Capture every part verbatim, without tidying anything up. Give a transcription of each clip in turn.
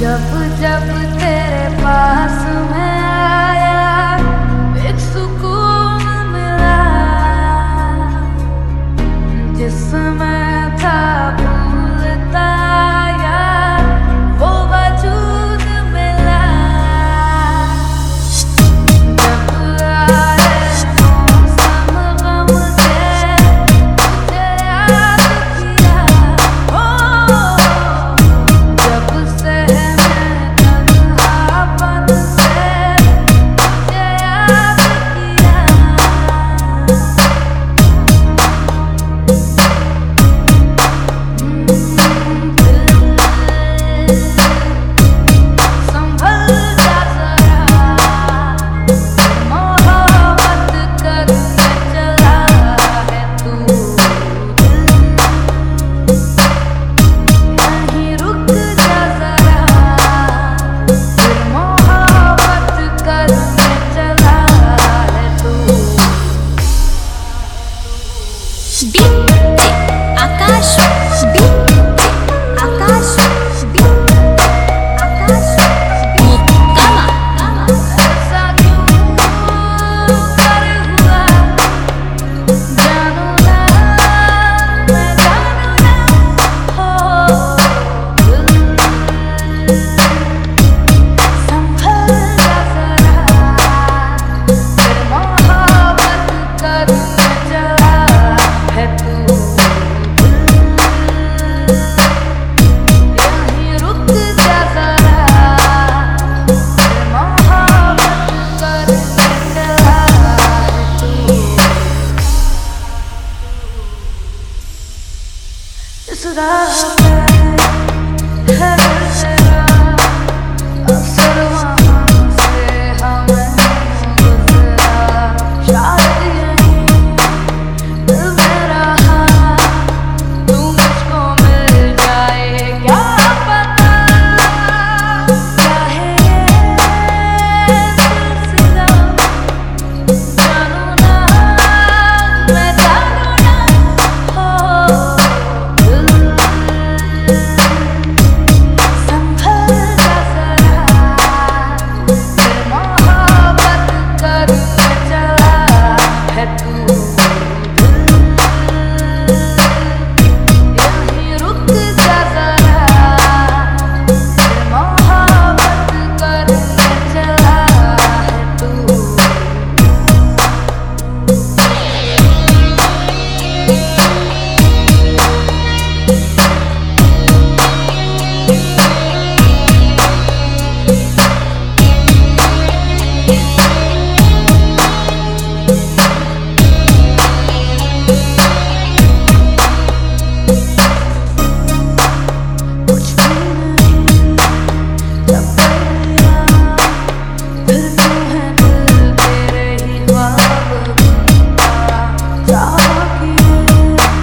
जब जब तेरे पास मैं आया एक सुकून मिला, जिसमें था भूलता यार वो वजूद मिला। जब आए मौसम गम के तुझे याद किया, ओ जब से इस राह पे है तेरा असर, वहाँ से हमें गुजरा शायद यहीं दिल मेरा, तू मुझको मिल जाए क्या पता, चाहे ये सिलसिला जानू ना मैं जानू ना हो।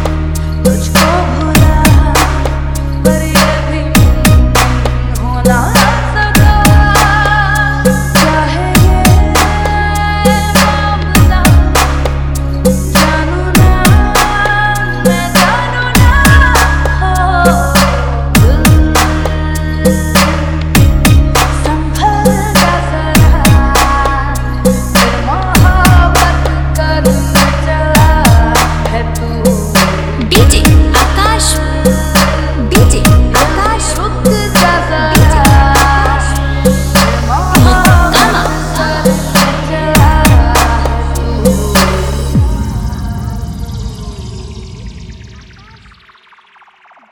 तुझको भुला पर ये भी होना